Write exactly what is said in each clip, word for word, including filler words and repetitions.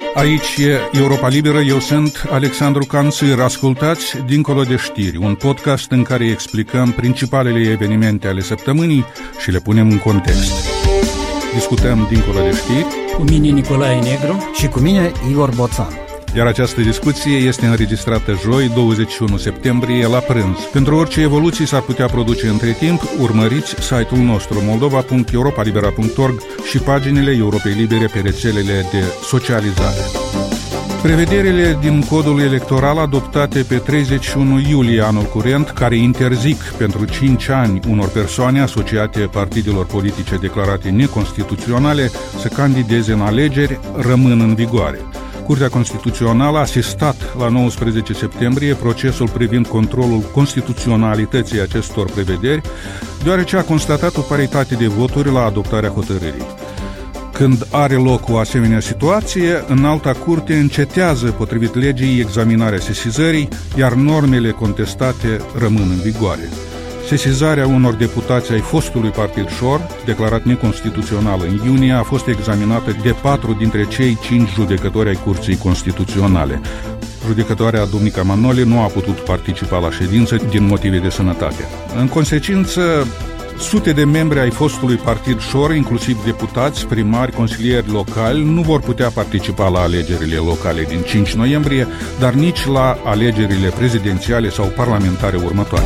Aici e Europa Liberă, eu sunt Alexandru Canțir. Ascultați Dincolo de știri, un podcast în care explicăm principalele evenimente ale săptămânii și le punem în context. Discutăm Dincolo de știri cu mine Nicolae Negru și cu mine Igor Boțan. Iar această discuție este înregistrată joi, douăzeci și unu septembrie, la prânz. Pentru orice evoluții s-ar putea produce între timp, urmăriți site-ul nostru moldova punct europa libera punct org și paginile Europei Libere pe rețelele de socializare. Prevederile din codul electoral adoptate pe treizeci și unu iulie anul curent, care interzic pentru cinci ani unor persoane asociate partidelor politice declarate neconstituționale să candideze în alegeri, rămân în vigoare. Curtea Constituțională a asistat la nouăsprezece septembrie procesul privind controlul constituționalității acestor prevederi, deoarece a constatat o paritate de voturi la adoptarea hotărârii. Când are loc o asemenea situație, Înalta Curte încetează, potrivit legii, examinarea sesizării, iar normele contestate rămân în vigoare. Sesizarea unor deputați ai fostului partid Șor, declarat neconstituțional în iunie, a fost examinată de patru dintre cei cinci judecători ai Curții Constituționale. Judecătoarea Dumnica Manole nu a putut participa la ședință din motive de sănătate. În consecință, sute de membri ai fostului partid Șor, inclusiv deputați, primari, consilieri locali, nu vor putea participa la alegerile locale din cinci noiembrie, dar nici la alegerile prezidențiale sau parlamentare următoare.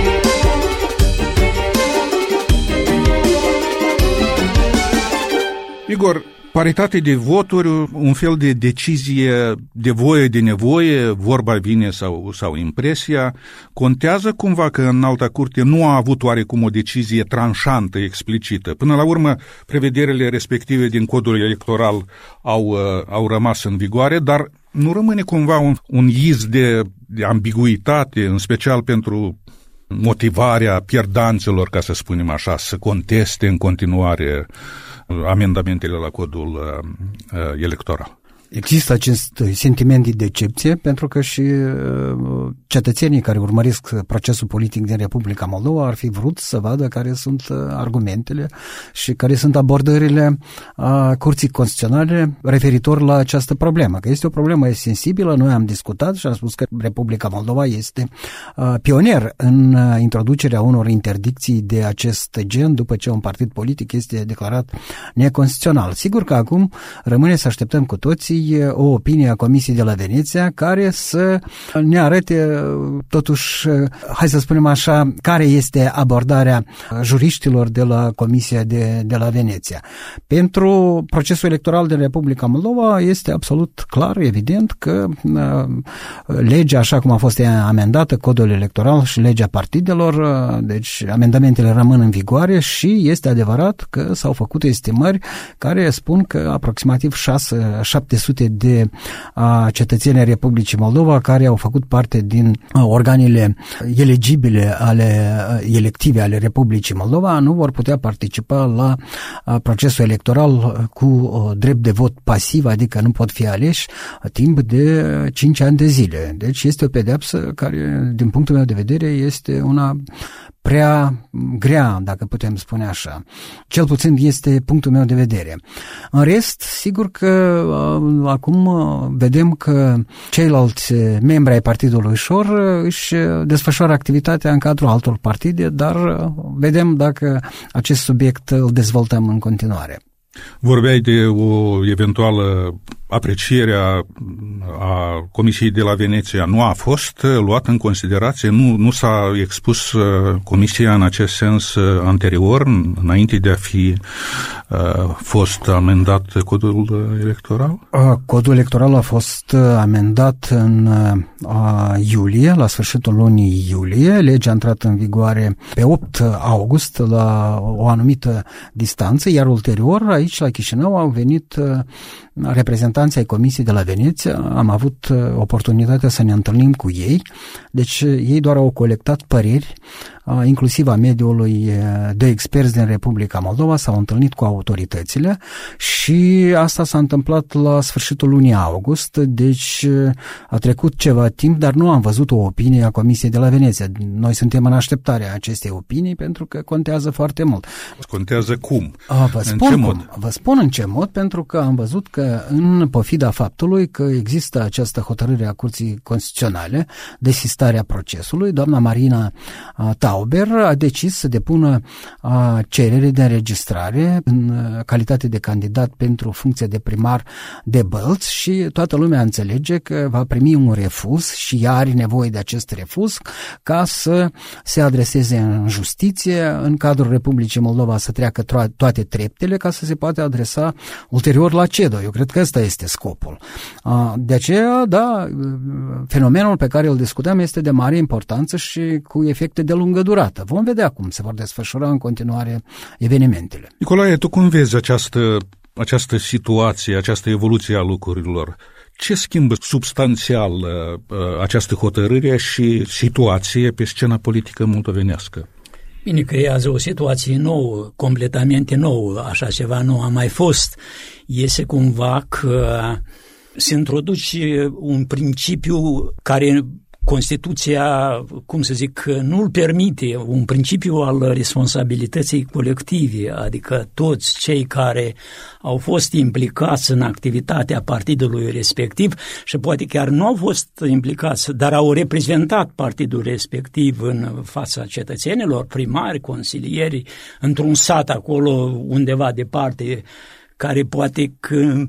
Igor, paritate de voturi, un fel de decizie de voie, de nevoie, vorba vine sau, sau impresia, contează cumva că Înalta Curte nu a avut oarecum o decizie tranșantă, explicită? Până la urmă, prevederile respective din codul electoral au, au rămas în vigoare, dar nu rămâne cumva un, un iz de, de ambiguitate, în special pentru motivarea pierdanților, ca să spunem așa, să conteste în continuare amendamentele la codul uh, uh, electoral. Există acest sentiment de decepție pentru că și uh, cetățenii care urmăresc procesul politic din Republica Moldova ar fi vrut să vadă care sunt uh, argumentele și care sunt abordările uh, Curții Constituționale referitor la această problemă. Că este o problemă sensibilă, noi am discutat și am spus că Republica Moldova este uh, pionier în uh, introducerea unor interdicții de acest gen după ce un partid politic este declarat neconstituțional. Sigur că acum rămâne să așteptăm cu toții o opinie a Comisiei de la Veneția care să ne arate totuși, hai să spunem așa, care este abordarea juriștilor de la Comisia de, de la Veneția. Pentru procesul electoral din Republica Moldova este absolut clar, evident, că legea, așa cum a fost amendată, codul electoral și legea partidelor, deci amendamentele rămân în vigoare și este adevărat că s-au făcut estimări care spun că aproximativ șase șapte sute de a, cetățenii Republicii Moldova care au făcut parte din a, organele elegibile ale elective ale Republicii Moldova nu vor putea participa la a, procesul electoral cu a, drept de vot pasiv, adică nu pot fi aleși a, timp de cinci ani de zile. Deci este o pedeapsă care, din punctul meu de vedere, este una prea grea, dacă putem spune așa. Cel puțin este punctul meu de vedere. În rest, sigur că uh, acum uh, vedem că ceilalți membri ai Partidului Șor uh, își desfășoară activitatea în cadrul altor partide, dar uh, vedem dacă acest subiect îl dezvoltăm în continuare. Vorbeai de o eventuală apreciere a, a Comisiei de la Veneția. Nu a fost luată în considerație? Nu, nu s-a expus uh, Comisia în acest sens uh, anterior, înainte de a fi uh, fost amendat codul electoral? Uh, codul electoral a fost amendat în uh, iulie, la sfârșitul lunii iulie. Legea a intrat în vigoare pe opt august la o anumită distanță, iar ulterior aici la Chișinău au venit uh, reprezentanții ai Comisiei de la Veneția, am avut oportunitatea să ne întâlnim cu ei, deci ei doar au colectat păreri inclusiv a mediului de experți din Republica Moldova, s-au întâlnit cu autoritățile și asta s-a întâmplat la sfârșitul lunii august, deci a trecut ceva timp, dar nu am văzut o opinie a Comisiei de la Veneția. Noi suntem în așteptarea acestei opinii pentru că contează foarte mult. Contează cum? A, vă spun în ce cum? mod? Vă spun în ce mod, pentru că am văzut că în pofida faptului că există această hotărâre a Curții Constituționale de sistarea procesului, doamna Marina Tauber a decis să depună cerere de înregistrare în calitate de candidat pentru funcția de primar de Bălți și toată lumea înțelege că va primi un refuz și ea are nevoie de acest refuz ca să se adreseze în justiție, în cadrul Republicii Moldova să treacă toate treptele ca să se poate adresa ulterior la C E D O. Eu cred că ăsta este scopul. De aceea, da, fenomenul pe care îl discutăm este de mare importanță și cu efecte de lungă durată. Vom vedea cum se vor desfășura în continuare evenimentele. Nicolae, tu cum vezi această, această situație, această evoluție a lucrurilor? Ce schimbă substanțial uh, această hotărâre și situație pe scena politică moldovenească? Bine, creează o situație nouă, completamente nouă, așa ceva nu a mai fost. Iese cumva că se introduce un principiu care Constituția, cum să zic, nu îl permite, un principiu al responsabilității colective, adică toți cei care au fost implicați în activitatea partidului respectiv și poate chiar nu au fost implicați, dar au reprezentat partidul respectiv în fața cetățenilor, primari, consilieri, într-un sat acolo undeva departe, care poate că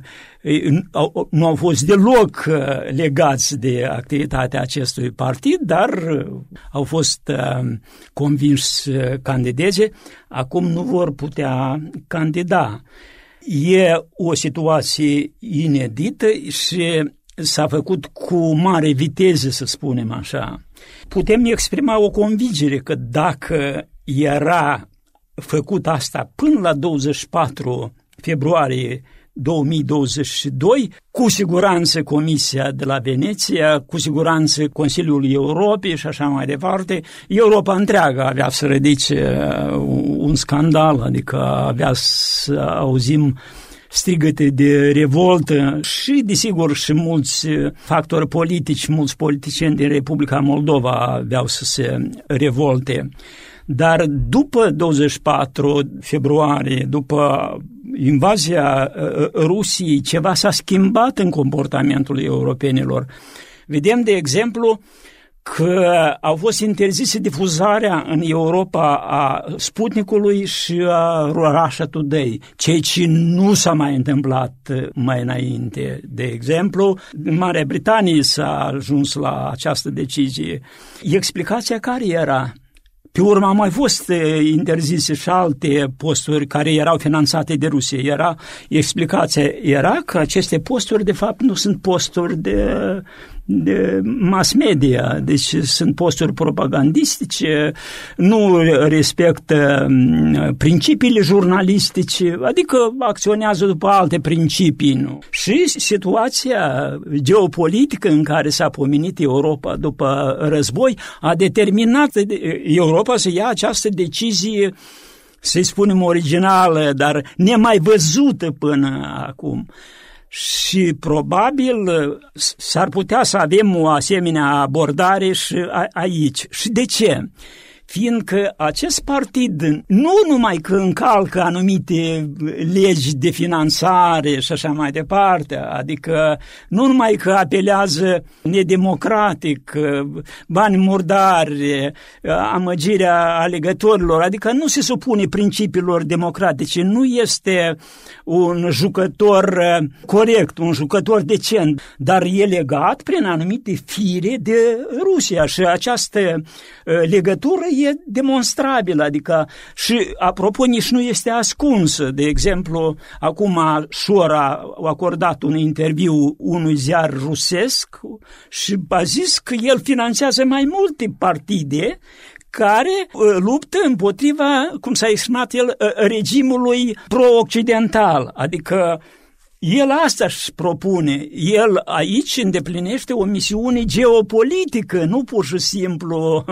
nu au fost deloc legați de activitatea acestui partid, dar au fost convinși să candideze, acum nu vor putea candida. E o situație inedită și s-a făcut cu mare viteză, să spunem așa. Putem exprima o convingere că dacă era făcut asta până la douăzeci și patru februarie două mii douăzeci și doi, cu siguranță Comisia de la Veneția, cu siguranță Consiliul Europei și așa mai departe, Europa întreagă avea să ridice un scandal, adică avea să auzim strigăte de revoltă și, desigur, și mulți factori politici, mulți politicieni din Republica Moldova aveau să se revolte. Dar după douăzeci și patru februarie, după invazia Rusiei, ceva s-a schimbat în comportamentul europenilor. Vedem, de exemplu, că au fost interzise difuzarea în Europa a Sputnikului și a Russia Today, ceea ce nu s-a mai întâmplat mai înainte. De exemplu, în Marea Britanie s-a ajuns la această decizie. Explicația care era? Pe urmă au mai fost interzise și alte posturi care erau finanțate de Rusia. Era, explicația era că aceste posturi, de fapt, nu sunt posturi de, de mass media, deci sunt posturi propagandistice, nu respectă principiile jurnalistice, adică acționează după alte principii. Nu? Și situația geopolitică în care s-a pomenit Europa după război a determinat Europa să ia această decizie, să-i spunem originală, dar nemai văzută până acum. Și probabil s-ar putea să avem o asemenea abordare și aici. Și de ce? Fiindcă acest partid nu numai că încalcă anumite legi de finanțare și așa mai departe, adică nu numai că apelează nedemocratic, bani murdari, amăgirea alegătorilor, adică nu se supune principiilor democratice, nu este un jucător corect, un jucător decent, dar e legat prin anumite fire de Rusia și această legătură e demonstrabilă, adică și, apropo, nici nu este ascunsă. De exemplu, acum Șora a acordat un interviu unui ziar rusesc și a zis că el finanțează mai multe partide care luptă împotriva, cum s-a exprimat el, regimului pro-occidental, adică El asta își propune. El aici îndeplinește o misiune geopolitică, nu pur și simplu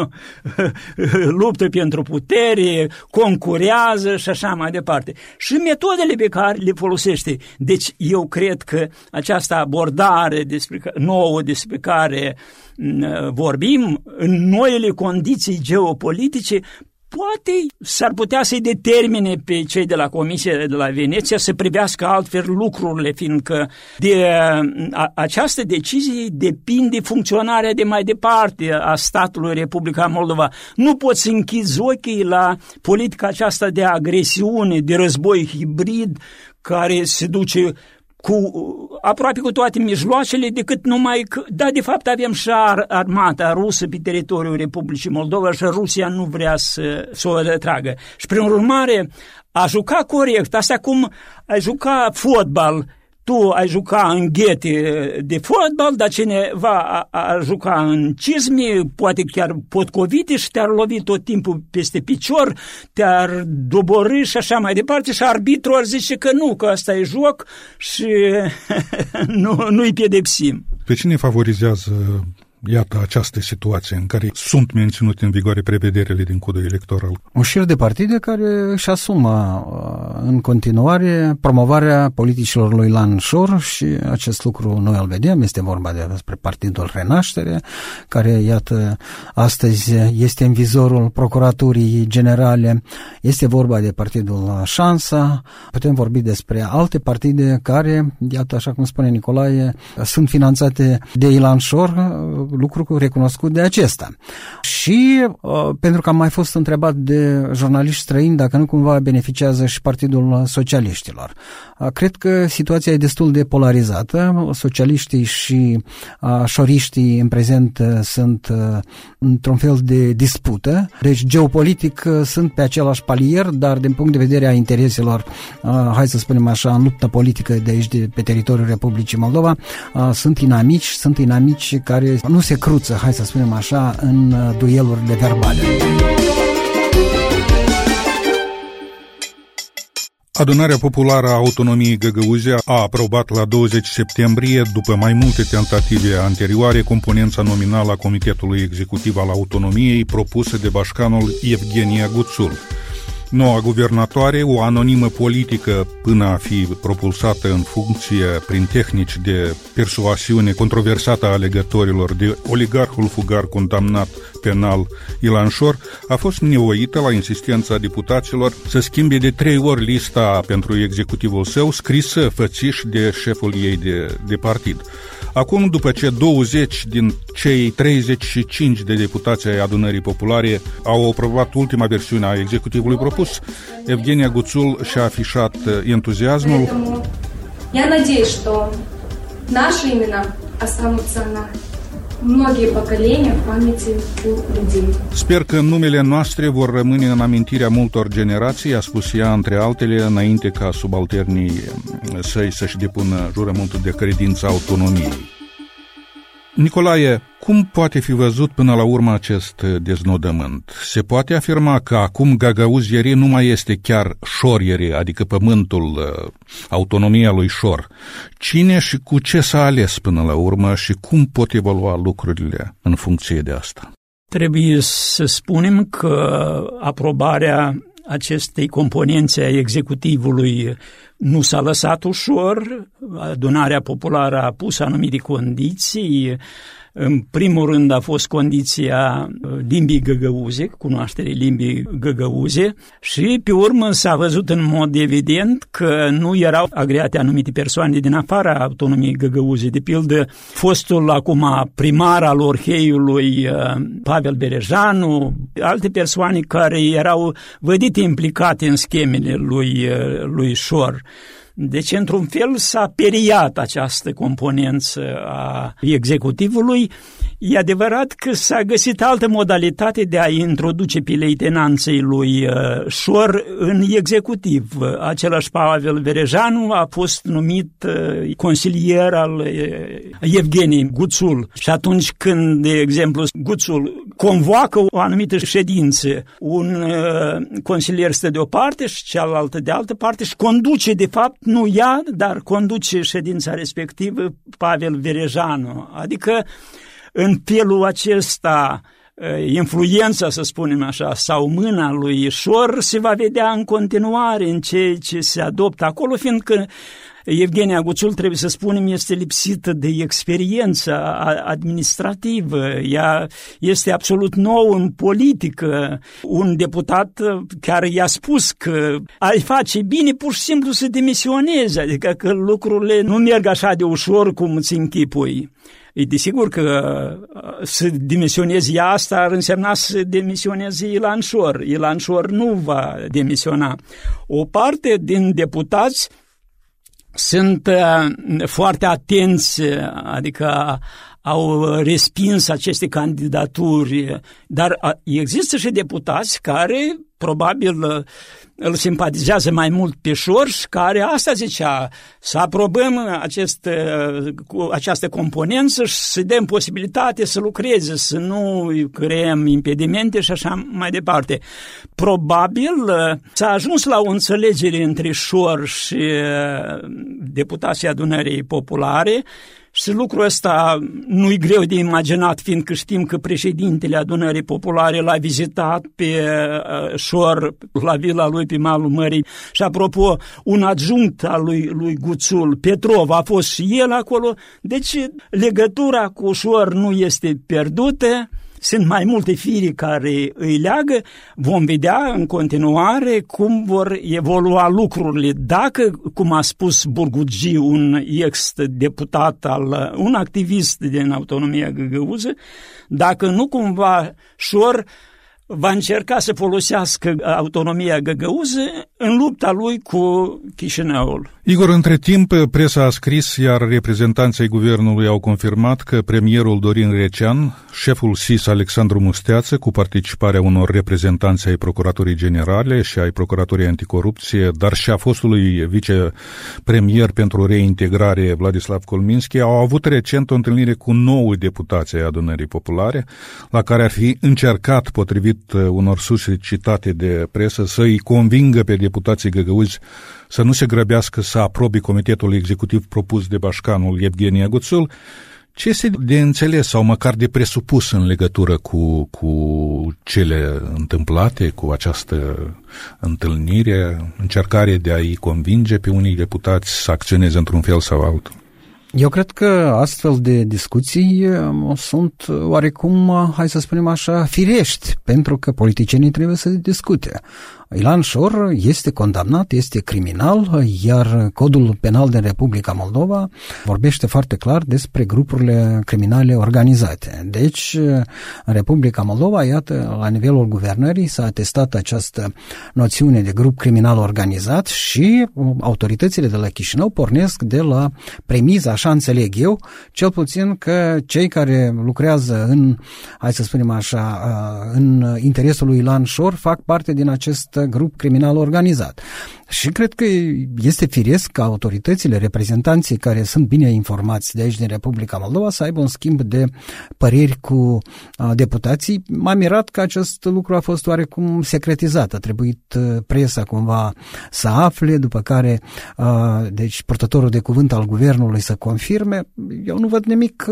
luptă pentru putere, concurează și așa mai departe. Și metodele pe care le folosește. Deci eu cred că această abordare despre, nouă despre care vorbim, în noile condiții geopolitice, poate s-ar putea să-i determine pe cei de la Comisia de la Veneția să privească altfel lucrurile, fiindcă de a, această decizie depinde funcționarea de mai departe a statului Republica Moldova. Nu poți să închizi ochii la politica aceasta de agresiune, de război hibrid, care se duce cu aproape cu toate mijloacele, decât numai că, da, de fapt avem și ar, armata rusă pe teritoriul Republicii Moldova și Rusia nu vrea să, să o retragă. Și prin urmare, a juca corect, asta cum ai juca fotbal, tu ai juca în ghete de fotbal, dar cineva a, a juca în cizme, poate chiar potcovite și te-ar lovi tot timpul peste picior, te-ar doborî și așa mai departe și arbitrul ar zice că nu, că asta e joc și nu, nu-i pedepsim. Pe cine favorizează, iată, această situație în care sunt menținute în vigoare prevederile din codul electoral? Un șir de partide care își asumă în continuare promovarea politicilor lui Ilan Șor și acest lucru noi îl vedem, este vorba despre Partidul Renaștere, care, iată, astăzi este în vizorul Procuraturii Generale, este vorba de Partidul Șansa, putem vorbi despre alte partide care, iată, așa cum spune Nicolae, sunt finanțate de Ilan Șor, lucru recunoscut de acesta. Și uh, pentru că am mai fost întrebat de jurnaliști străini dacă nu cumva beneficiază și Partidul Socialiștilor. Uh, cred că situația e destul de polarizată. Socialiștii și uh, șoriștii în prezent uh, sunt uh, într-un fel de dispută. Deci geopolitic uh, sunt pe același palier, dar din punct de vedere a intereselor, uh, hai să spunem așa, în luptă politică de aici, de pe teritoriul Republicii Moldova, uh, sunt inamici, sunt inamici care nu se cruță, hai să spunem așa, în duelurile verbale. Adunarea Populară a Autonomiei Găgăuzia a aprobat la douăzeci septembrie, după mai multe tentative anterioare, componența nominală a Comitetului Executiv al Autonomiei propusă de bașcanul Evgenia Guțul. Noua guvernatoare, o anonimă politică până a fi propulsată în funcție prin tehnici de persoasiune controversată a alegătorilor de oligarhul fugar condamnat penal Ilan Șor, a fost nevoită la insistența deputaților să schimbe de trei ori lista pentru executivul său, scrisă fățiș de șeful ei de, de partid. Acum, după ce douăzeci din cei treizeci și cinci de deputați ai Adunării Populare au aprobat ultima versiune a executivului propus, Evgenia Guțul și-a afișat entuziasmul. Я надеюсь, что наши имена останутся на многие поколения в памяти у людей. Sper că numele noastre vor rămâne în amintirea multor generații, a spus ea, între altele, înainte ca subalternii săi să-și depună jurământul de credință autonomiei. Nicolae, cum poate fi văzut până la urmă acest deznodământ? Se poate afirma că acum gagauzierii nu mai este chiar șorierii, adică pământul, autonomia lui Șor. Cine și cu ce s-a ales până la urmă și cum pot evolua lucrurile în funcție de asta? Trebuie să spunem că aprobarea acestei componențe a executivului nu s-a lăsat ușor. Adunarea Populară a pus anumite condiții. În primul rând a fost condiția limbii găgăuze, cunoașterii limbii găgăuze, și pe urmă s-a văzut în mod evident că nu erau agreate anumite persoane din afara autonomiei găgăuze. De pildă, fostul acum primar al Orheiului Pavel Berejanu, alte persoane care erau vădite implicate în schemele lui, lui Șor. Deci, într-un fel, s-a periat această componență a executivului. E adevărat că s-a găsit altă modalitate de a introduce pe leitenanței lui Șor în executiv. Același Pavel Berejanu a fost numit consilier al Evgeniei Guțul. Și atunci când, de exemplu, Guțul convoacă o anumită ședință, un uh, consilier stă de o parte și cealaltă de altă parte și conduce, de fapt, nu ea, dar conduce ședința respectivă Pavel Verejanu. Adică, în felul acesta, influența, să spunem așa, sau mâna lui Șor se va vedea în continuare în ceea ce se adoptă acolo, fiindcă Evgenia Guțul, trebuie să spunem, este lipsită de experiență administrativă. Ea este absolut nou în politică. Un deputat care i-a spus că ai face bine pur și simplu să demisioneze, adică că lucrurile nu merg așa de ușor cum îți închipui. E desigur că să demisionezi ea, asta ar însemna să demisioneze Ilan Șor. Ilan Șor nu va demisiona. O parte din deputați sunt foarte atenți, adică au respins aceste candidaturi, dar există și deputați care probabil îl simpatizează mai mult pe Șor și care asta zicea, să aprobăm acest, această componență și să dăm posibilitate să lucreze, să nu creăm impedimente și așa mai departe. Probabil s-a ajuns la o înțelegere între Șor și deputații Adunării Populare și lucrul ăsta nu-i greu de imaginat, fiindcă știm că președintele Adunării Populare l-a vizitat pe Șor la vila lui pe malul mării și, apropo, un adjunct al lui, lui Guțul, Petrov, a fost și el acolo, deci legătura cu Șor nu este pierdută. Sunt mai multe firi care îi leagă, vom vedea în continuare cum vor evolua lucrurile. Dacă, cum a spus Burgugi, un ex-deputat, al, un activist din autonomia găgăuză, dacă nu cumva Șor va încerca să folosească autonomia găgăuză în lupta lui cu Chișinăul. Igor, între timp, presa a scris, iar reprezentanții guvernului au confirmat că premierul Dorin Recean, șeful S I S Alexandru Musteață, cu participarea unor reprezentanți ai Procuraturii Generale și ai Procuraturii Anticorupție, dar și a fostului vicepremier pentru reintegrare Vladislav Colminski, au avut recent o întâlnire cu nouă deputați ai Adunării Populare, la care ar fi încercat, potrivit unor surse citate de presă, să îi convingă pe deputații găgăuzi să nu se grăbească să aprobe comitetul executiv propus de bașcanul Evgenia Guțul. Ce este de înțeles sau măcar de presupus în legătură cu, cu cele întâmplate, cu această întâlnire, încercare de a-i convinge pe unii deputați să acționeze într-un fel sau altul? Eu cred că astfel de discuții sunt oarecum, hai să spunem așa, firești, pentru că politicienii trebuie să discute. Ilan Șor este condamnat, este criminal, iar codul penal din Republica Moldova vorbește foarte clar despre grupurile criminale organizate. Deci, în Republica Moldova, iată, la nivelul guvernării s-a atestat această noțiune de grup criminal organizat și autoritățile de la Chișinău pornesc de la premiza, așa înțeleg eu, cel puțin că cei care lucrează în, hai să spunem așa, în interesul lui Ilan Șor fac parte din acest grup criminal organizat. Și cred că este firesc ca autoritățile, reprezentanții care sunt bine informați de aici din Republica Moldova să aibă un schimb de păreri cu deputații. M-a mirat că acest lucru a fost oarecum secretizat. A trebuit presa cumva să afle, după care deci purtătorul de cuvânt al guvernului să confirme. Eu nu văd nimic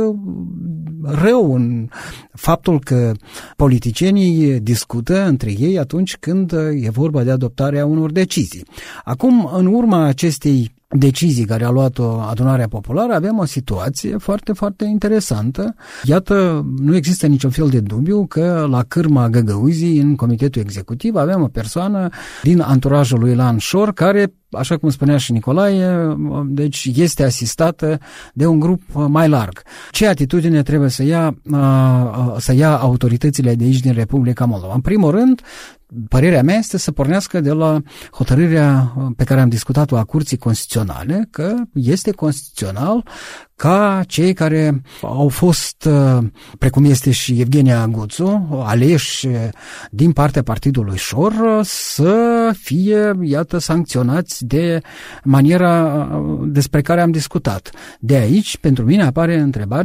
rău în faptul că politicienii discută între ei atunci când e vorba de adoptarea unor decizii. Acum, în urma acestei decizii care a luat-o Adunarea Populară, avem o situație foarte, foarte interesantă. Iată, nu există niciun fel de dubiu că la cârma găgăuzii, în comitetul executiv, avem o persoană din anturajul lui Ilan Șor, care, așa cum spunea și Nicolae, deci este asistată de un grup mai larg. Ce atitudine trebuie să ia, să ia autoritățile de aici din Republica Moldova? În primul rând, părerea mea este să pornească de la hotărârea pe care am discutat-o a Curții Constituționale, că este constituțional ca cei care au fost, precum este și Evgenia Guțu, aleși din partea partidului Șor, să fie, iată, sancționați de maniera despre care am discutat. De aici, pentru mine, apare întrebarea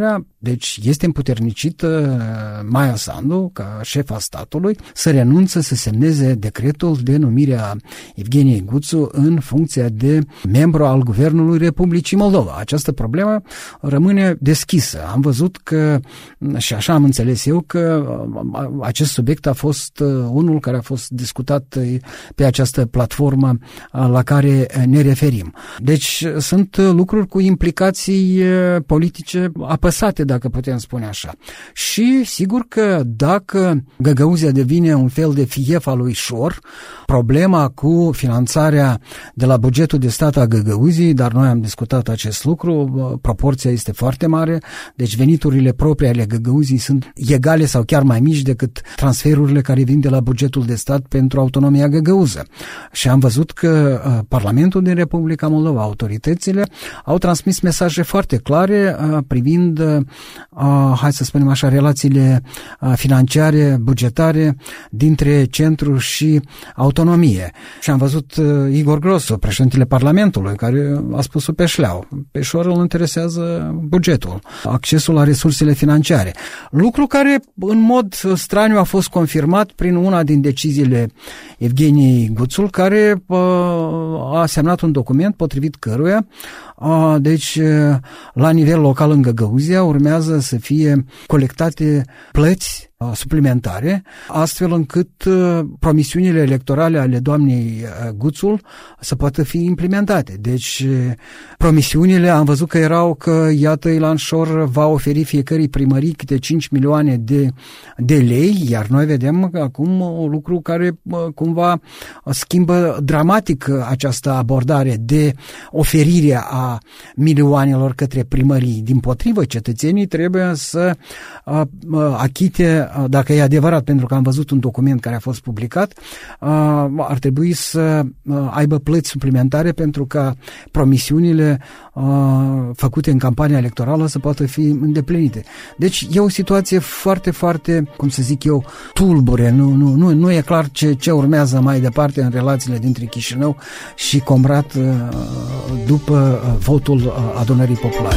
Deci este împuternicită Maia Sandu, ca șefa statului, să renunță să semneze decretul de numire a Evgeniei Guțu în funcția de membru al Guvernului Republicii Moldova. Această problemă rămâne deschisă. Am văzut că, și așa am înțeles eu, că acest subiect a fost unul care a fost discutat pe această platformă la care ne referim. Deci sunt lucruri cu implicații politice apăsate, dacă putem spune așa. Și sigur că dacă Găgăuzia devine un fel de fief al lui Șor, problema cu finanțarea de la bugetul de stat a Găgăuziei, dar noi am discutat acest lucru, proporția este foarte mare, deci veniturile proprii ale Găgăuziei sunt egale sau chiar mai mici decât transferurile care vin de la bugetul de stat pentru autonomia găgăuză. Și am văzut că uh, Parlamentul din Republica Moldova, autoritățile, au transmis mesaje foarte clare uh, privind, uh, hai să spunem așa, relațiile uh, financiare, bugetare dintre centru și autonomie. Și am văzut uh, Igor Grosu, președintele Parlamentului, care a spus-o pe șleau. Pe Șor îl interesează bugetul, accesul la resursele financiare. Lucru care în mod straniu a fost confirmat prin una din deciziile Evgeniei Guțul, care uh, a semnat un document potrivit căruia uh, deci uh, la nivel local în Găgăuzia urmează să fie colectate plăți uh, suplimentare, astfel încât uh, promisiunile electorale ale doamnei uh, Guțul să poată fi implementate. Deci uh, promisiunile, am văzut că erau că iată Ilan Șor va oferi fiecărui primării câte cinci milioane de, de lei, iar noi vedem acum un lucru care uh, cumva schimbă dramatic această abordare de oferire a milioanelor către primării. Dimpotrivă, cetățenii trebuie să uh, achite, dacă e adevărat, pentru că am văzut un document care a fost publicat, uh, ar trebui să uh, aibă plăți suplimentare pentru ca promisiunile uh, făcute în campania electorală să poată fi îndeplinite. Deci e o situație foarte, foarte, cum să zic eu, tulbure. Nu, nu, nu, nu e clar ce, ce urmează mai departe în relațiile dintre Chișinău și Comrat după votul Adunării Populare.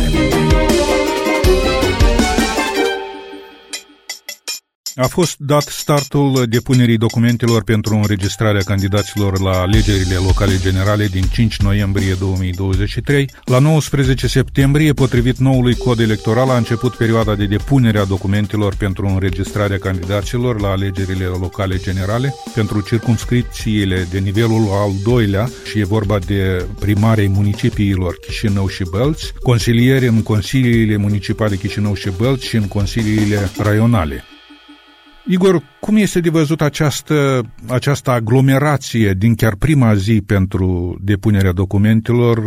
A fost dat startul depunerii documentelor pentru înregistrarea candidaților la alegerile locale generale din cinci noiembrie două mii douăzeci și trei. La nouăsprezece septembrie, potrivit noului cod electoral, a început perioada de depunere a documentelor pentru înregistrarea candidaților la alegerile locale generale pentru circumscripțiile de nivelul al doilea, și e vorba de primarii municipiilor Chișinău și Bălți, consilieri în consiliile municipale Chișinău și Bălți și în consiliile raionale. Igor, cum este de văzut această, această aglomerație din chiar prima zi pentru depunerea documentelor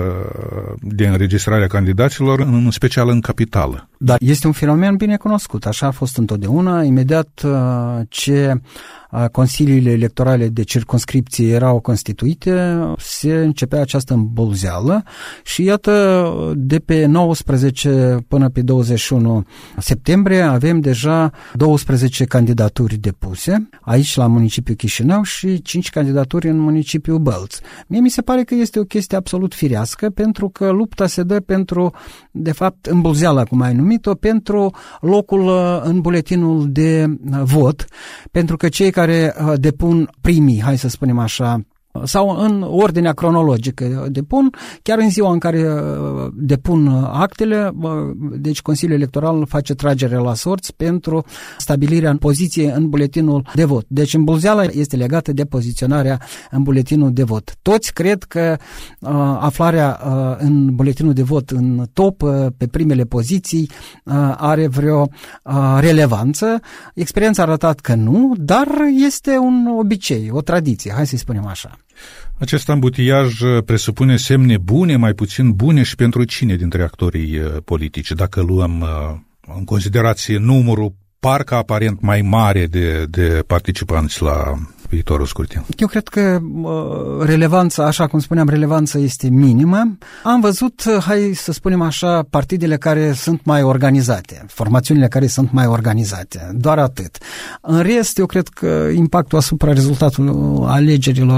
de înregistrare a candidaților, în special în capitală? Da, este un fenomen bine cunoscut, așa a fost întotdeauna. Imediat ce consiliile electorale de circumscripție erau constituite, se începea această îmbulzeală și iată, de pe nouăsprezece până pe douăzeci și unu septembrie avem deja douăsprezece candidaturi depuse aici la municipiul Chișinău și cinci candidaturi în municipiul Bălți. Mie mi se pare că este o chestie absolut firească, pentru că lupta se dă pentru, de fapt, îmbulzeala, cum ai numit-o, pentru locul în buletinul de vot, pentru că cei care depun primii, hai să spunem așa, sau în ordinea cronologică depun, chiar în ziua în care depun actele, deci Consiliul Electoral face tragere la sorți pentru stabilirea în poziție în buletinul de vot. Deci îmbulzeala este legată de poziționarea în buletinul de vot. Toți cred că uh, aflarea uh, în buletinul de vot în top, uh, pe primele poziții, uh, are vreo uh, relevanță. Experiența a arătat că nu, dar este un obicei, o tradiție, hai să-i spunem așa. Acest ambutiaj presupune semne bune, mai puțin bune, și pentru cine dintre actorii politici, dacă luăm în considerație numărul parcă aparent mai mare de, de participanți la viitorul scrutin? Eu cred că relevanța, așa cum spuneam, relevanța este minimă. Am văzut, hai să spunem așa, partidele care sunt mai organizate, formațiunile care sunt mai organizate, doar atât. În rest, eu cred că impactul asupra rezultatului alegerilor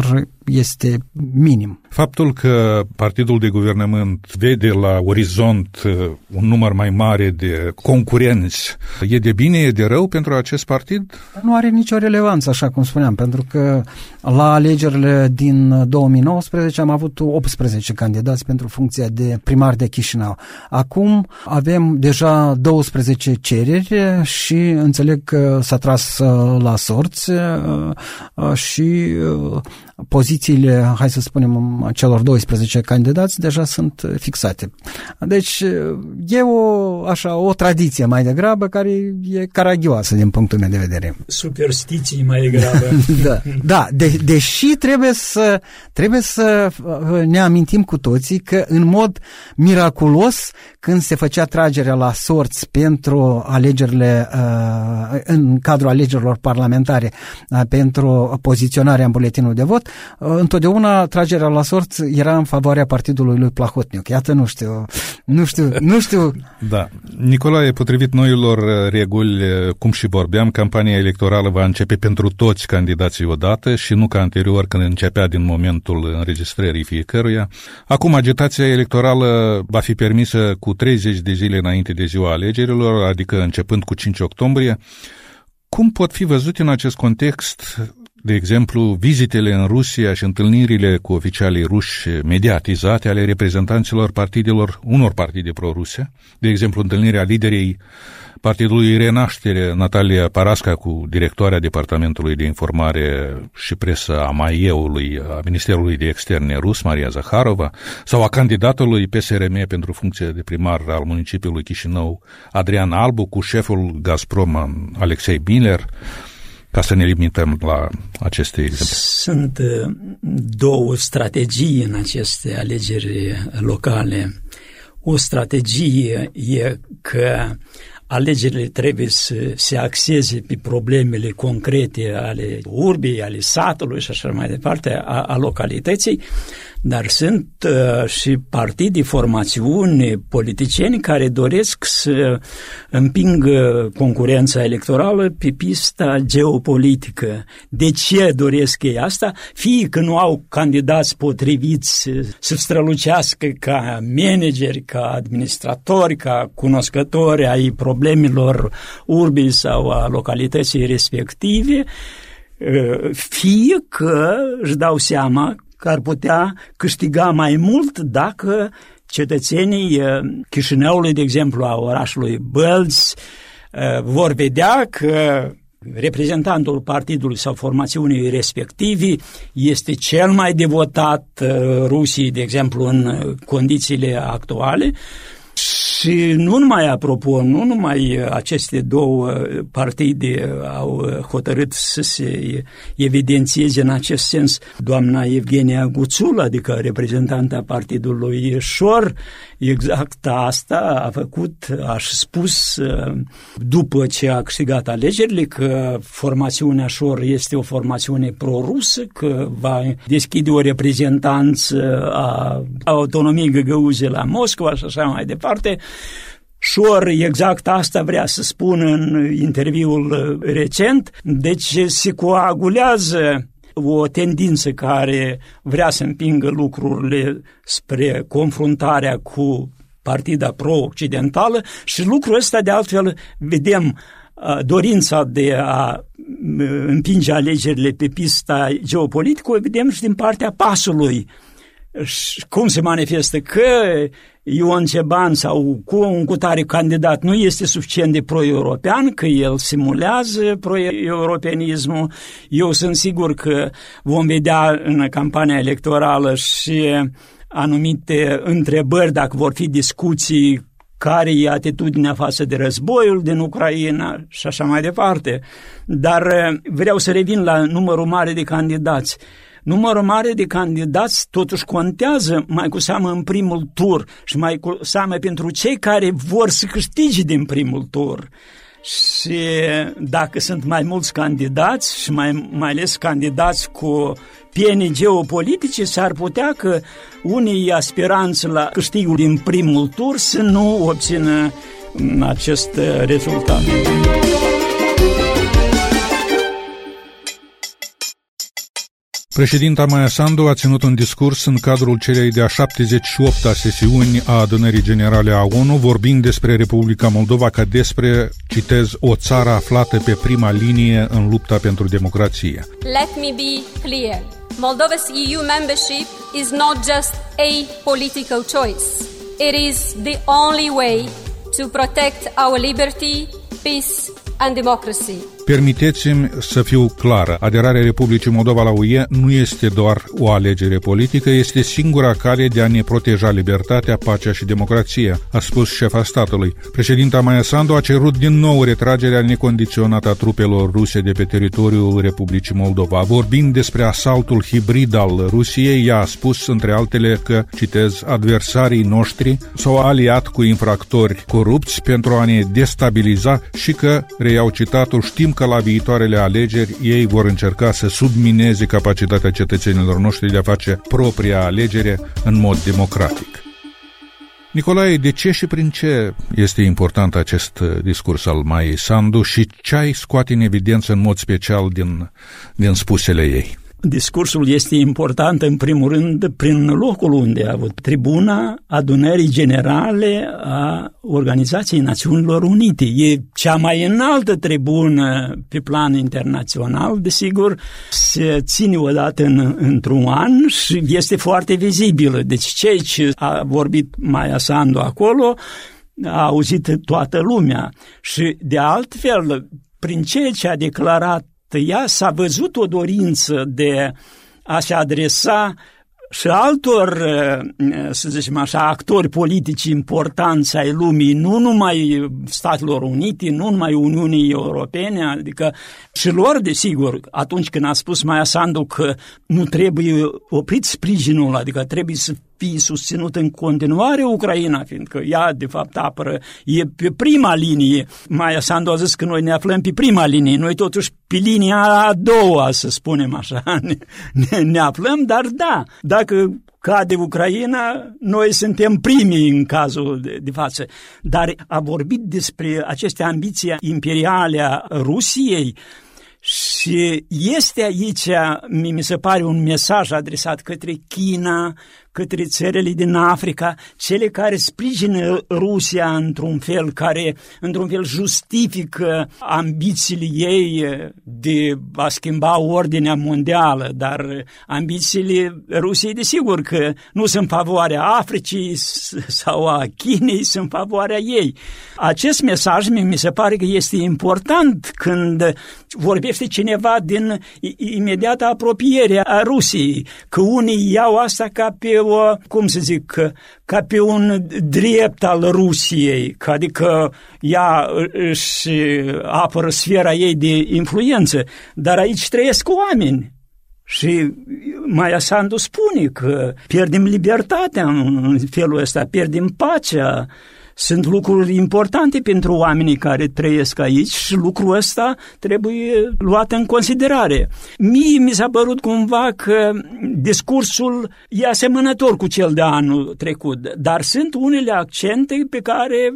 este minim. Faptul că partidul de guvernământ vede la orizont un număr mai mare de concurenți, e de bine, e de rău pentru acest partid? Nu are nicio relevanță, așa cum spuneam, pentru că la alegerile din două mii nouăsprezece am avut optsprezece candidați pentru funcția de primar de Chișinău. Acum avem deja douăsprezece cereri și înțeleg că s-a tras la sorți și pozițiile, hai să spunem, celor doisprezece candidați deja sunt fixate. Deci e o, așa, o tradiție mai degrabă care e caragioasă din punctul meu de vedere. Superstiții mai degrabă. da, da de, deși trebuie să, trebuie să ne amintim cu toții că în mod miraculos, când se făcea tragerea la sorți pentru alegerile, în cadrul alegerilor parlamentare, pentru poziționarea în buletinul de vot, întotdeauna tragerea la sorți era în favoarea partidului lui Plahotniuc. Iată, nu știu, nu știu, nu știu. Da. Nicolae, potrivit noilor reguli, cum și vorbeam, campania electorală va începe pentru toți candidații odată și nu ca anterior când începea din momentul înregistrării fiecăruia. Acum agitația electorală va fi permisă cu treizeci de zile înainte de ziua alegerilor, adică începând cu cinci octombrie. Cum pot fi văzute în acest context, de exemplu, vizitele în Rusia și întâlnirile cu oficialii ruși mediatizate ale reprezentanților partidelor, unor partide pro-Rusia, de exemplu, întâlnirea liderei Partidului Renaștere, Natalia Parasca, cu directoarea Departamentului de Informare și Presă a M A I E-ului, a Ministerului de Externe rus, Maria Zaharova, sau a candidatului P S R M pentru funcție de primar al municipiului Chișinău, Adrian Albu, cu șeful Gazprom, Alexei Miller, ca să ne limităm la aceste exemple. Sunt două strategii în aceste alegeri locale. O strategie e că alegerile trebuie să se axeze pe problemele concrete ale urbei, ale satului și așa mai departe, a, a localității, dar sunt uh, și partide, formațiuni, politicieni care doresc să împingă concurența electorală pe pista geopolitică. De ce doresc ei asta? Fie că nu au candidați potriviți să strălucească ca manageri, ca administratori, ca cunoscători ai problemelor urbii sau a localității respective, fie că își dau seama că ar putea câștiga mai mult dacă cetățenii Chișinăului, de exemplu, a orașului Bălți, vor vedea că reprezentantul partidului sau formațiunii respective este cel mai devotat Rusiei, de exemplu, în condițiile actuale. Și nu numai, apropo, nu numai aceste două partide au hotărât să se evidențieze în acest sens. Doamna Evgenia Guțul, adică reprezentanta partidului Șor, exact asta a făcut, aș spus, după ce a câștigat alegerile, că formațiunea Șor este o formațiune pro-rusă, că va deschide o reprezentanță a autonomiei găgăuze la Moscova și așa mai departe. Șor exact asta vrea să spună în interviul recent, deci se coagulează o tendință care vrea să împingă lucrurile spre confruntarea cu partida pro-occidentală și lucrul ăsta, de altfel, vedem dorința de a împinge alegerile pe pista geopolitică, o vedem și din partea PAS-ului. Cum se manifestă? Că Ion Ceban sau cu un cutare candidat nu este suficient de pro-european, că el simulează pro-europeanismul. Eu sunt sigur că vom vedea în campania electorală și anumite întrebări, dacă vor fi discuții, care e atitudinea față de războiul din Ucraina și așa mai departe. Dar vreau să revin la numărul mare de candidați. Numărul mare de candidați totuși contează mai cu seamă în primul tur și mai cu seamă pentru cei care vor să câștige din primul tur. Și dacă sunt mai mulți candidați și mai, mai ales candidați cu pieni geopolitice, s-ar putea că unii aspiranți la câștigul din primul tur să nu obțină acest rezultat. Președinta Maia Sandu a ținut un discurs în cadrul celei de-a șaptezeci și opta sesiuni a Adunării Generale a O N U, vorbind despre Republica Moldova ca despre, citez, o țară aflată pe prima linie în lupta pentru democrație. Let me be clear. Moldova's E U membership is not just a political choice. It is the only way to protect our liberty, peace and democracy. Permiteți-mi să fiu clară. Aderarea Republicii Moldova la U E nu este doar o alegere politică, este singura cale de a ne proteja libertatea, pacea și democrația, a spus șefa statului. Președinta Maia Sandu a cerut din nou retragerea necondiționată a trupelor ruse de pe teritoriul Republicii Moldova. Vorbind despre asaltul hibrid al Rusiei, ea a spus, între altele, că, citez, adversarii noștri s-au aliat cu infractori corupți pentru a ne destabiliza și că, reiau citatul, știm că la viitoarele alegeri ei vor încerca să submineze capacitatea cetățenilor noștri de a face propria alegere în mod democratic. Nicolae, de ce și prin ce este important acest discurs al Maiei Sandu și ce ai scoate în evidență în mod special din, din spusele ei? Discursul este important, în primul rând, prin locul unde a avut tribuna Adunării Generale a Organizației Națiunilor Unite. E cea mai înaltă tribună pe plan internațional, desigur, se ține odată în, într-un an și este foarte vizibilă. Deci cei ce a vorbit Maia Sandu acolo a auzit toată lumea și, de altfel, prin ceea ce a declarat ea, s-a văzut o dorință de a se adresa și altor, să zicem așa, actori politici importanți ai lumii, nu numai Statelor Unite, nu numai Uniunii Europene, adică și lor, desigur, atunci când a spus Maia Sandu că nu trebuie oprit sprijinul, adică trebuie să fie susținut în continuare Ucraina, fiindcă ea, de fapt, apără, e pe prima linie. Maia Sandu a zis că noi ne aflăm pe prima linie, noi totuși pe linia a doua, să spunem așa, ne, ne, ne aflăm, dar da, dacă cade Ucraina, noi suntem primii în cazul de, de față. Dar a vorbit despre aceste ambiții imperiale a Rusiei și este aici, mi se pare, un mesaj adresat către China, către țările din Africa, cele care sprijină Rusia într-un fel, care într-un fel justifică ambițiile ei de a schimba ordinea mondială, dar ambițiile Rusiei, desigur că nu sunt în favoarea Africii sau a Chinei, sunt în favoarea ei. Acest mesaj mi se pare că este important când vorbește cineva din imediata apropiere a Rusiei, că unii iau asta ca pe o, cum să zic, ca pe un drept al Rusiei, adică ea își apără sfera ei de influență, dar aici trăiesc oameni. Și Maia Sandu spune că pierdem libertatea în felul ăsta, pierdem pacea. Sunt lucruri importante pentru oamenii care trăiesc aici și lucrul ăsta trebuie luat în considerare. Mie mi s-a părut cumva că discursul e asemănător cu cel de anul trecut, dar sunt unele accente pe care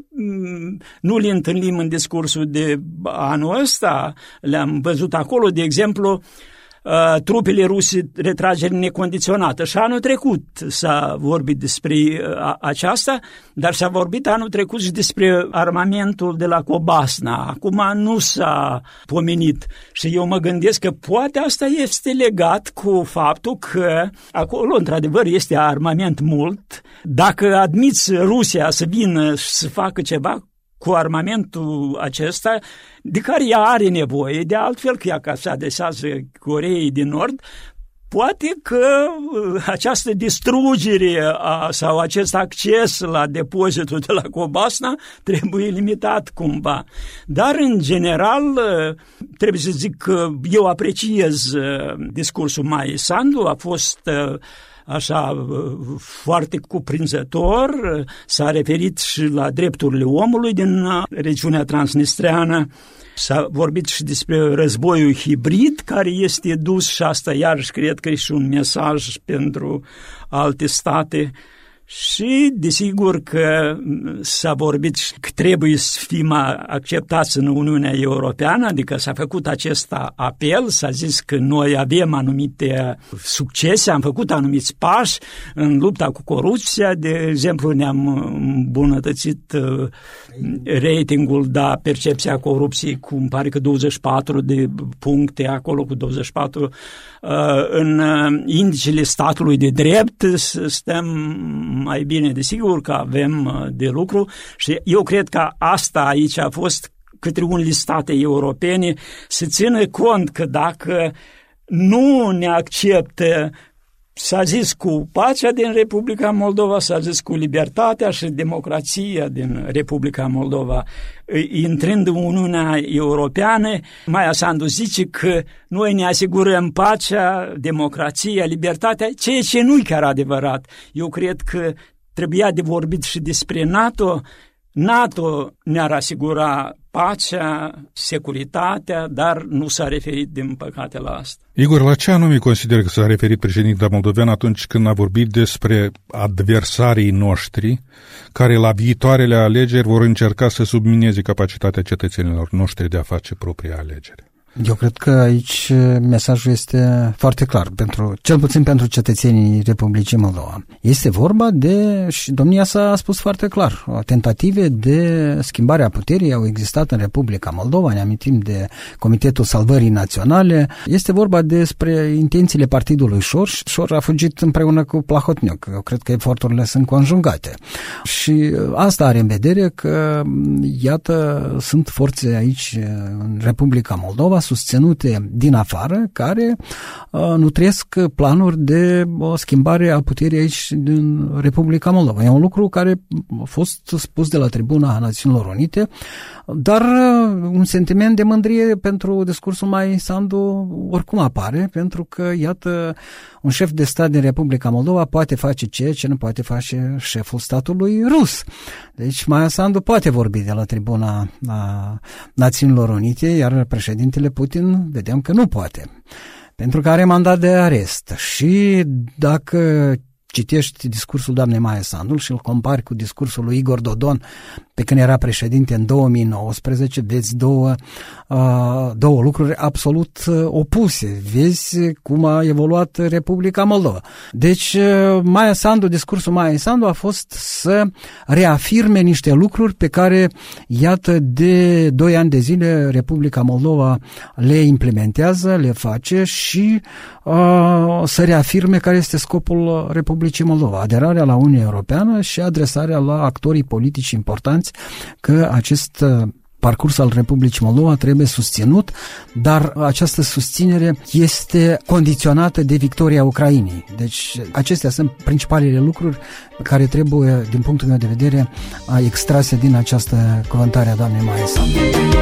nu le întâlnim în discursul de anul ăsta. Le-am văzut acolo, de exemplu, Uh, trupele ruse retragere necondiționată. Și anul trecut s-a vorbit despre uh, aceasta, dar s-a vorbit anul trecut și despre armamentul de la Cobasna. Acum nu s-a pomenit și eu mă gândesc că poate asta este legat cu faptul că acolo într-adevăr este armament mult. Dacă admiți Rusia să vină și să facă ceva cu armamentul acesta, de care ea are nevoie, de altfel că ea ca se adresează Coreei din Nord, poate că această distrugere a, sau acest acces la depozitul de la Cobasna trebuie limitat cumva. Dar, în general, trebuie să zic că eu apreciez discursul Maiei Sandu, a fost așa foarte cuprinzător, s-a referit și la drepturile omului din regiunea transnistreană, s-a vorbit și despre războiul hibrid care este dus și asta iarăși cred că e și un mesaj pentru alte state Și desigur că s-a vorbit că trebuie să fim acceptați în Uniunea Europeană, adică s-a făcut acest apel, s-a zis că noi avem anumite succese, am făcut anumiți pași în lupta cu corupția, de exemplu ne-am îmbunătățit ratingul, da, percepția corupției cu, îmi pare că douăzeci și patru de puncte, acolo cu douăzeci și patru, în indicele statului de drept stăm mai bine, desigur că avem de lucru și eu cred că asta aici a fost către unele state europene să țină cont că dacă nu ne acceptă, s-a zis cu pacea din Republica Moldova, s-a zis cu libertatea și democrația din Republica Moldova, intrând în Uniunea Europeană, Maia Sandu zice că noi ne asigurăm pacea, democrația, libertatea, ceea ce nu-i chiar adevărat. Eu cred că trebuia de vorbit și despre NATO. NATO ne-ar asigura pacea, securitatea, dar nu s-a referit, din păcate, la asta. Igor, la ce anume consider că s-a referit președintele moldovean atunci când a vorbit despre adversarii noștri care la viitoarele alegeri vor încerca să submineze capacitatea cetățenilor noștri de a face propria alegere? Eu cred că aici mesajul este foarte clar, pentru, cel puțin pentru cetățenii Republicii Moldova. Este vorba de, și domnia s-a spus foarte clar, tentative de schimbare a puterii au existat în Republica Moldova, ne amintim de Comitetul Salvării Naționale. Este vorba despre intențiile partidului Șor. Șor a fugit împreună cu Plahotniuc. Eu cred că eforturile sunt conjugate. Și asta are în vedere că, iată, sunt forțe aici în Republica Moldova susținute din afară, care uh, nutresc planuri de o schimbare a puterii aici din Republica Moldova. E un lucru care a fost spus de la tribuna Națiunilor Unite, dar uh, un sentiment de mândrie pentru discursul Maiei Sandu oricum apare, pentru că, iată, un șef de stat din Republica Moldova poate face ceea ce nu poate face șeful statului rus. Deci Maia Sandu poate vorbi de la tribuna Națiunilor Unite, iar președintele Putin vedem că nu poate, pentru că are mandat de arest. Și dacă citești discursul doamnei Maia Sandu și îl compari cu discursul lui Igor Dodon pe când era președinte în două mii nouăsprezece, vezi două, uh, două lucruri absolut uh, opuse. Vezi cum a evoluat Republica Moldova. Deci uh, Maia Sandu, discursul Maia Sandu a fost să reafirme niște lucruri pe care, iată, de doi ani de zile Republica Moldova le implementează, le face și uh, să reafirme care este scopul Republicii Moldova. Aderarea la Uniunea Europeană și adresarea la actorii politici importanți, că acest parcurs al Republicii Moldova trebuie susținut, dar această susținere este condiționată de victoria Ucrainei. Deci acestea sunt principalele lucruri care trebuie, din punctul meu de vedere, extrase din această cuvântare a doamnei Maia Sandu.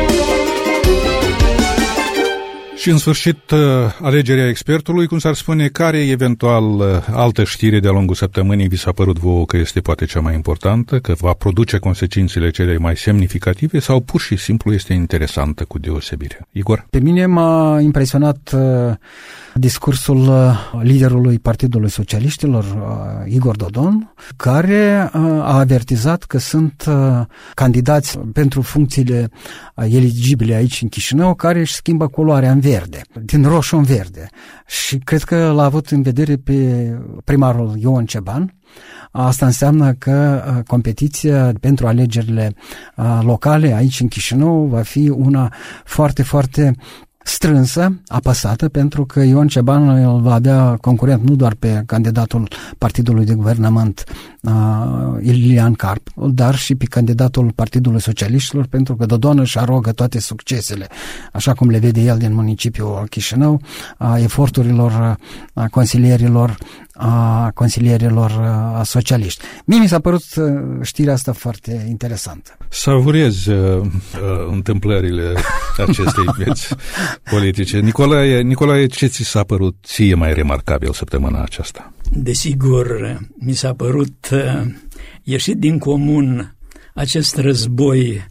Și în sfârșit, alegerea expertului, cum s-ar spune, care eventual altă știre de-a lungul săptămânii vi s-a părut vouă că este poate cea mai importantă, că va produce consecințele cele mai semnificative sau pur și simplu este interesantă cu deosebire? Igor? Pe mine m-a impresionat uh, discursul uh, liderului Partidului Socialiștilor, uh, Igor Dodon, care uh, a avertizat că sunt uh, candidați pentru funcțiile uh, eligibile aici în Chișinău, care își schimbă culoarea în verde, din roșu în verde. Și cred că l-a avut în vedere pe primarul Ion Ceban. Asta înseamnă că competiția pentru alegerile locale aici în Chișinău va fi una foarte, foarte strânsă, apăsată, pentru că Ion Ceban îl va avea concurent nu doar pe candidatul Partidului de Guvernământ uh, Ilian Carp, dar și pe candidatul Partidului Socialiștilor, pentru că Dodon își arogă toate succesele, așa cum le vede el din municipiul Chișinău, a eforturilor a consilierilor a consilierilor a socialiști. Mie mi s-a părut știrea asta foarte interesantă. Savurez uh, întâmplările acestei vieți politice. Nicolae, Nicolae, ce ți s-a părut ție mai remarcabil săptămâna aceasta? Desigur, mi s-a părut uh, ieșit din comun acest război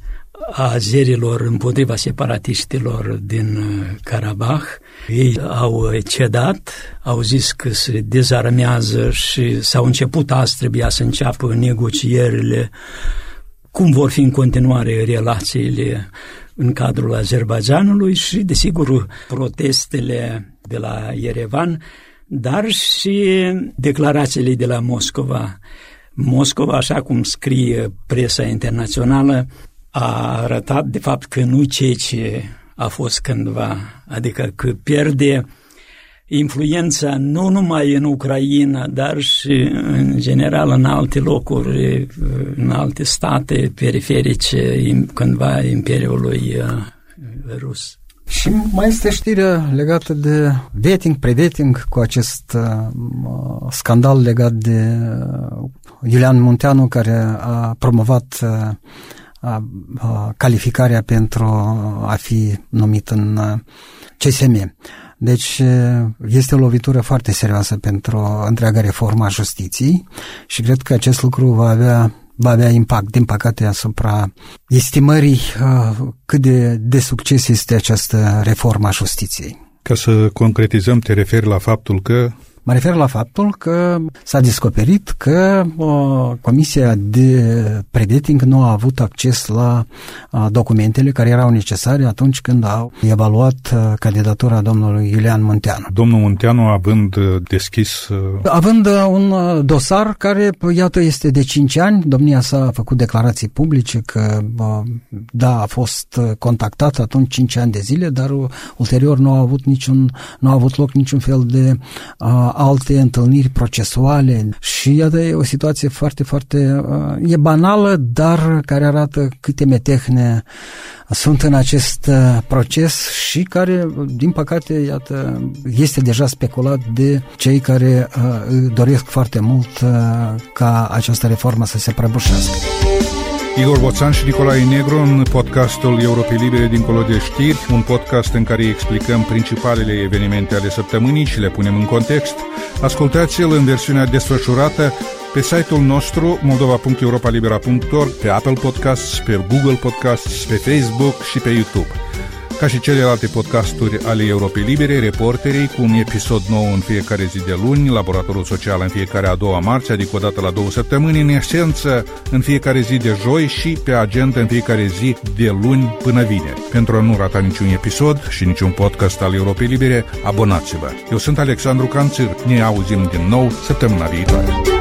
a azerilor împotriva separatiștilor din Karabakh. Ei au cedat, au zis că se dezarmează și s-au început azi, trebuia să înceapă negocierile, cum vor fi în continuare relațiile în cadrul Azerbaidjanului și, desigur, protestele de la Yerevan, dar și declarațiile de la Moscova. Moscova, așa cum scrie presa internațională, a arătat de fapt că nu ceea ce a fost cândva, adică că pierde influența nu numai în Ucraina, dar și în general în alte locuri, în alte state periferice, cândva Imperiului Rus. Și mai este știrea legată de vetting, pre-vetting cu acest uh, scandal legat de uh, Iulian Munteanu, care a promovat uh, uh, calificarea pentru a fi numit în uh, C S M. Deci este o lovitură foarte serioasă pentru întreaga reformă a justiției și cred că acest lucru va avea va avea impact, din păcate, asupra estimării uh, cât de, de succes este această reformă a justiției. Ca să concretizăm, te referi la faptul că... Mă refer la faptul că s-a descoperit că uh, Comisia de Pre-Vetting nu a avut acces la uh, documentele care erau necesare atunci când au evaluat uh, candidatura domnului Iulian Munteanu. Domnul Munteanu având deschis... Uh... Având uh, un uh, dosar care, iată, este de cinci ani, domnia sa a făcut declarații publice că, uh, da, a fost uh, contactat atunci cinci ani de zile, dar uh, ulterior nu a avut niciun, nu a avut loc niciun fel de uh, alte întâlniri procesuale și iată, e o situație foarte, foarte e banală, dar care arată câte metehne sunt în acest proces și care, din păcate, iată, este deja speculat de cei care uh, doresc foarte mult uh, ca această reformă să se prăbușească. Igor Boțan și Nicolae Negru în podcastul Europei Libere dincolo de știri, un podcast în care explicăm principalele evenimente ale săptămânii și le punem în context. Ascultați-l în versiunea desfășurată pe site-ul nostru moldova punct europa libera punct org, pe Apple Podcasts, pe Google Podcasts, pe Facebook și pe YouTube. Ca și celelalte podcasturi ale Europei Libere, Reporterii, cu un episod nou în fiecare zi de luni, Laboratorul Social în fiecare a doua marți, adică o dată la două săptămâni, în esență în fiecare zi de joi și pe agenda în fiecare zi de luni până vineri. Pentru a nu rata niciun episod și niciun podcast al Europei Libere, abonați-vă! Eu sunt Alexandru Canțir, ne auzim din nou săptămâna viitoare.